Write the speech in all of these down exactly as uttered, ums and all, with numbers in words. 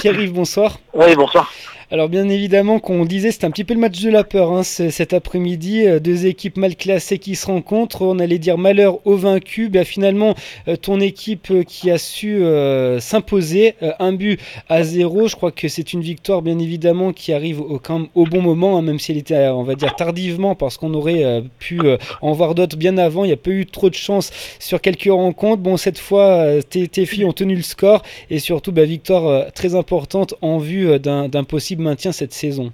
Pierre-Yves, bonsoir. Oui, bonsoir. Alors bien évidemment, qu'on disait, c'est un petit peu le match de la peur hein, c- cet après-midi. Euh, Deux équipes mal classées qui se rencontrent. On allait dire malheur au vaincu. Ben, finalement, euh, ton équipe euh, qui a su euh, s'imposer, euh, un but à zéro. Je crois que c'est une victoire bien évidemment qui arrive au, quand même au bon moment, hein, même si elle était, euh, on va dire, tardivement, parce qu'on aurait euh, pu euh, en voir d'autres bien avant. Il n'y a pas eu trop de chance sur quelques rencontres. Bon, cette fois, euh, tes, tes filles ont tenu le score. Et surtout, bah, victoire euh, très importante en vue euh, d'un d'un possible maintien cette saison.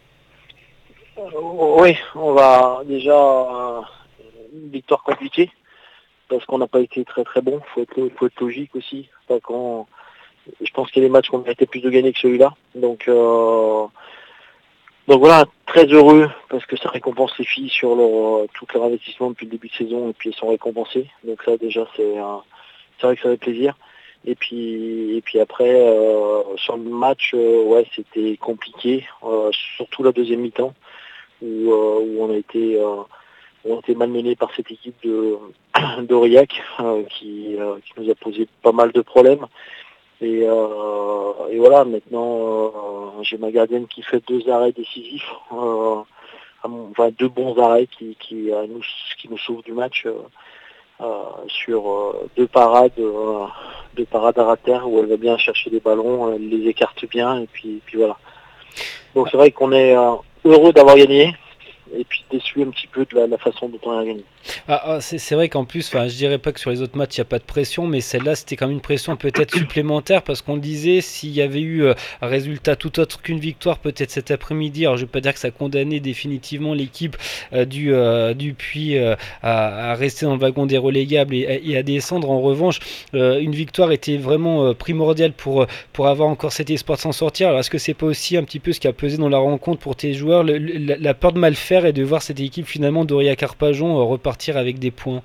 Euh, oui, on va déjà euh, une victoire compliquée parce qu'on n'a pas été très très bon. Faut être, faut être logique aussi. Pas qu'on- je pense qu'il y a des matchs qu'on a été plus de gagner que celui-là. Donc, euh, donc voilà, très heureux parce que ça récompense les filles sur leur, euh, tout leur investissement depuis le début de saison et puis elles sont récompensées. Donc ça déjà c'est euh, c'est vrai que ça fait plaisir. Et puis et puis après euh, sur le match, euh, ouais c'était compliqué, euh, surtout la deuxième mi-temps. Où, euh, où on a été euh, on a été malmenés par cette équipe de d'Aurillac euh, qui, euh, qui nous a posé pas mal de problèmes. Et, euh, et voilà, maintenant euh, j'ai ma gardienne qui fait deux arrêts décisifs, euh, à mon- enfin deux bons arrêts qui, qui, euh, nous, qui nous sauvent du match euh, euh, sur euh, deux parades, euh, deux parades à terre où elle va bien chercher des ballons, elle les écarte bien et puis, puis voilà. Donc c'est vrai qu'on est euh, heureux d'avoir gagné et puis déçu un petit peu de la, la façon dont on a gagné. Ah, ah, c'est c'est vrai qu'en plus, enfin, je dirais pas que sur les autres matchs il n'y a pas de pression, mais celle-là c'était quand même une pression peut-être supplémentaire parce qu'on le disait, s'il y avait eu euh, un résultat tout autre qu'une victoire peut-être cet après-midi, alors je vais pas dire que ça condamnait définitivement l'équipe euh, du, euh, du Puy euh, à, à rester dans le wagon des relégables et, et à descendre. En revanche, euh, une victoire était vraiment euh, primordiale pour, pour avoir encore cet espoir de s'en sortir. Alors est-ce que c'est pas aussi un petit peu ce qui a pesé dans la rencontre pour tes joueurs, le- le- la, la peur de mal faire et de voir cette équipe finalement d'Aurillac-Arpajon euh, repartir avec des points?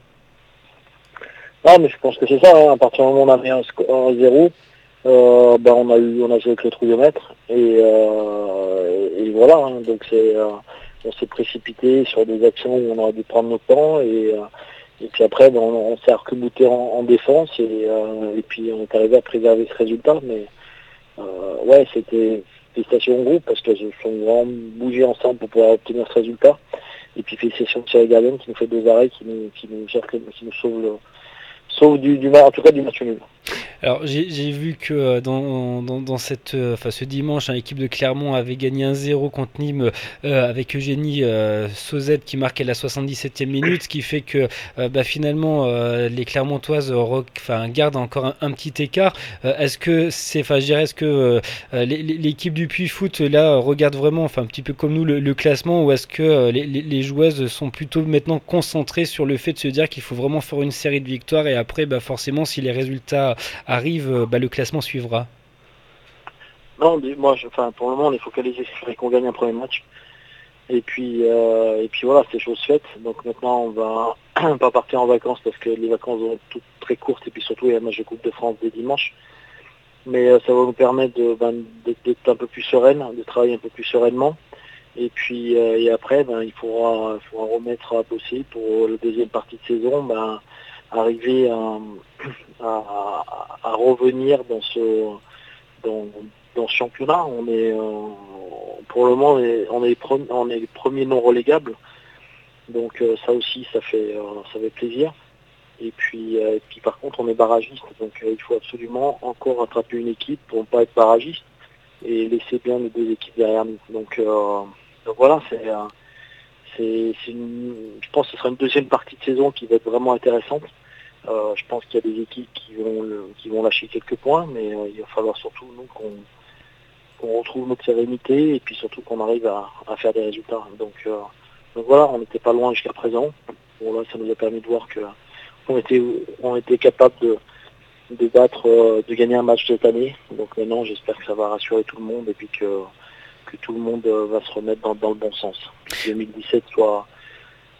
Ah, mais je pense que c'est ça, hein. À partir du moment où on a mis un, sco- un zéro, euh, ben on a eu on a joué avec le trouillomètre et, euh, et voilà, hein. Donc c'est euh, on s'est précipité sur des actions où on aurait dû prendre notre temps et, euh, et puis après ben, on, on s'est arc-bouté en, en défense et, euh, et puis on est arrivé à préserver ce résultat. Mais euh, ouais, c'était félicitations au groupe parce qu'ils se sont vraiment bougés ensemble pour pouvoir obtenir ce résultat. Et puis félicitations à Thierry Garden qui nous fait deux arrêts qui nous qui nous, gère- qui nous sauve le sauve du, du ma- en tout cas du match nul. Alors j'ai j'ai vu que euh, dans, dans, dans cette, euh, enfin, ce dimanche, hein, l'équipe de Clermont avait gagné un zéro contre Nîmes euh, avec Eugénie euh, Sauzet qui marquait la soixante-dix-septième minute, ce qui fait que euh, bah, finalement euh, les Clermontoises re- enfin, gardent encore un, un petit écart. Euh, est-ce que c'est, enfin, je dirais, est-ce que euh, les- les- l'équipe du Puy Foot là regarde vraiment, enfin un petit peu comme nous, le, le classement, ou est-ce que euh, les, les, les joueuses sont plutôt maintenant concentrées sur le fait de se dire qu'il faut vraiment faire une série de victoires et après, bah, forcément, si les résultats arrive, euh, bah, le classement suivra. Non, mais moi, je, enfin, pour le moment, on est focalisé sur qu'on gagne un premier match. Et puis, euh, et puis voilà, c'est chose faite. Donc maintenant, on va pas partir en vacances parce que les vacances vont être toutes très courtes et puis surtout il y a un match de Coupe de France dès dimanche. Mais euh, ça va nous permettre de, ben, d'être, d'être un peu plus sereine, de travailler un peu plus sereinement. Et puis euh, et après, ben, il faudra, il faudra remettre à bosser pour la deuxième partie de saison, ben, arriver à, à, à revenir dans ce dans, dans ce championnat. On est euh, pour le moment on est, on est, les premi- on est les premiers non relégables. Donc euh, ça aussi ça fait euh, ça fait plaisir. Et puis, euh, et puis par contre on est barragiste, donc euh, il faut absolument encore attraper une équipe pour ne pas être barragiste et laisser bien les deux équipes derrière nous. Donc, euh, donc voilà, c'est, euh, c'est, c'est une, je pense que ce sera une deuxième partie de saison qui va être vraiment intéressante. Euh, je pense qu'il y a des équipes qui vont le- qui vont lâcher quelques points, mais euh, il va falloir surtout nous qu'on, qu'on retrouve notre sérénité et puis surtout qu'on arrive à, à faire des résultats. Donc, euh, donc voilà, on n'était pas loin jusqu'à présent. Bon là, ça nous a permis de voir que on était on était capable de de battre, euh, de gagner un match cette année. Donc maintenant, j'espère que ça va rassurer tout le monde et puis que que tout le monde euh, va se remettre dans, dans le bon sens. Que deux mille dix-sept soit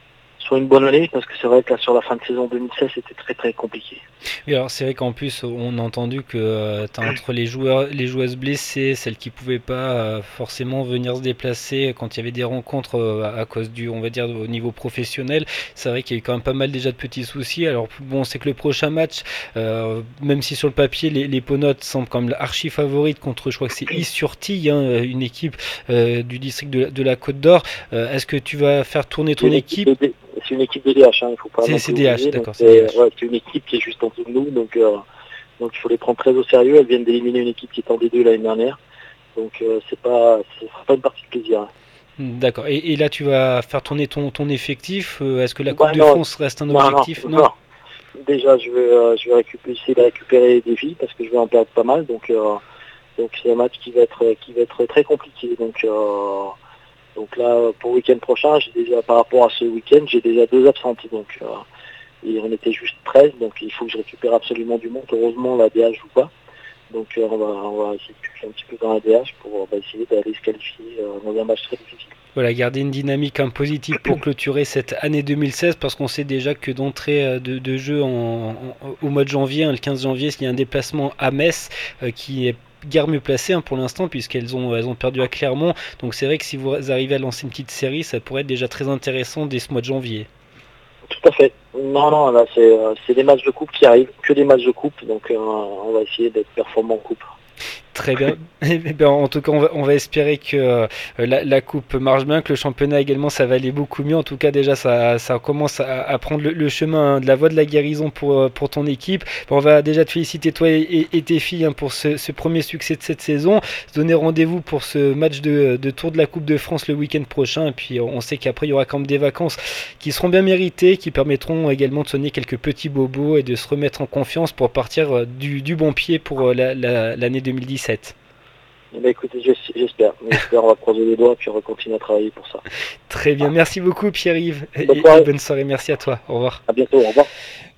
sur une bonne année, parce que c'est vrai que là, sur la fin de saison deux mille seize, c'était très très compliqué. Et alors c'est vrai qu'en plus on a entendu que euh, t'as entre les joueurs, les joueuses blessées, celles qui pouvaient pas euh, forcément venir se déplacer quand il y avait des rencontres euh, à à cause du, on va dire au niveau professionnel. C'est vrai qu'il y a eu quand même pas mal déjà de petits soucis. Alors bon, c'est que le prochain match, euh, même si sur le papier les, les Ponotes semblent comme archi favorites contre, je crois que c'est Is-sur-Tille, hein, une équipe euh, du district de, de la Côte d'Or. Euh, est-ce que tu vas faire tourner C'est ton une équipe équipe? de, D- c'est une équipe de D H, hein, il faut pas C'est non c'est plus D H, oublier. Donc d'accord, c'est c'est D H. ouais, c'est une équipe qui est juste en dessous de nous, donc euh, donc il faut les prendre très au sérieux. Elles viennent d'éliminer une équipe qui est en D deux l'année dernière, donc euh, c'est pas ce sera pas une partie de plaisir, hein. D'accord. Et, et là, tu vas faire tourner ton, ton effectif. Euh, Est-ce que la Coupe Bah de non, France reste un non, non, objectif? Non? non. Déjà, je vais, euh, je vais récupérer, essayer de récupérer des vies parce que je vais en perdre pas mal. Donc, euh, donc c'est un match qui va être, qui va être très compliqué. Donc, euh, donc là, pour le week-end prochain, j'ai déjà, par rapport à ce week-end, j'ai déjà deux absentes. Donc, euh, et on était juste treize. Donc, il faut que je récupère absolument du monde. Heureusement, la D H joue pas. Donc, euh, on va, on va essayer de toucher un petit peu dans la D H pour euh, bah, essayer d'aller se qualifier euh, dans un match très difficile. Voilà, garder une dynamique hein, positive pour clôturer cette année deux mille seize, parce qu'on sait déjà que d'entrée euh, de, de jeu en, en- au mois de janvier, hein, le quinze janvier, il y a un déplacement à Metz euh, qui est guère mieux placé hein, pour l'instant, puisqu'elles ont, elles ont perdu à Clermont. Donc c'est vrai que si vous arrivez à lancer une petite série, ça pourrait être déjà très intéressant dès ce mois de janvier. Tout à fait. Non, non, là, c'est euh, c'est des matchs de coupe qui arrivent, que des matchs de coupe. Donc, euh, on va essayer d'être performant en coupe. Très bien. Eh bien, en tout cas, on va, on va espérer que euh, la, la coupe marche bien, que le championnat également, ça va aller beaucoup mieux. En tout cas, déjà, ça, ça commence à, à prendre le, le chemin hein, de la voie de la guérison pour, euh, pour ton équipe. Bon, on va déjà te féliciter, toi et, et- et tes filles, hein, pour ce, ce premier succès de cette saison. Se donner rendez-vous pour ce match de, de Tour de la Coupe de France le week-end prochain. Et puis, on sait qu'après, il y aura quand même des vacances qui seront bien méritées, qui permettront également de soigner quelques petits bobos et de se remettre en confiance pour partir euh, du, du bon pied pour euh, la- la- l'année deux mille dix-sept. Eh ben, écoutez, j'es- j'espère. J'espère, on va croiser les doigts, puis on va continuer à travailler pour ça. Très bien, merci beaucoup Pierre-Yves Bonne et, et soirée. bonne soirée, merci à toi, au revoir. À bientôt. Au revoir.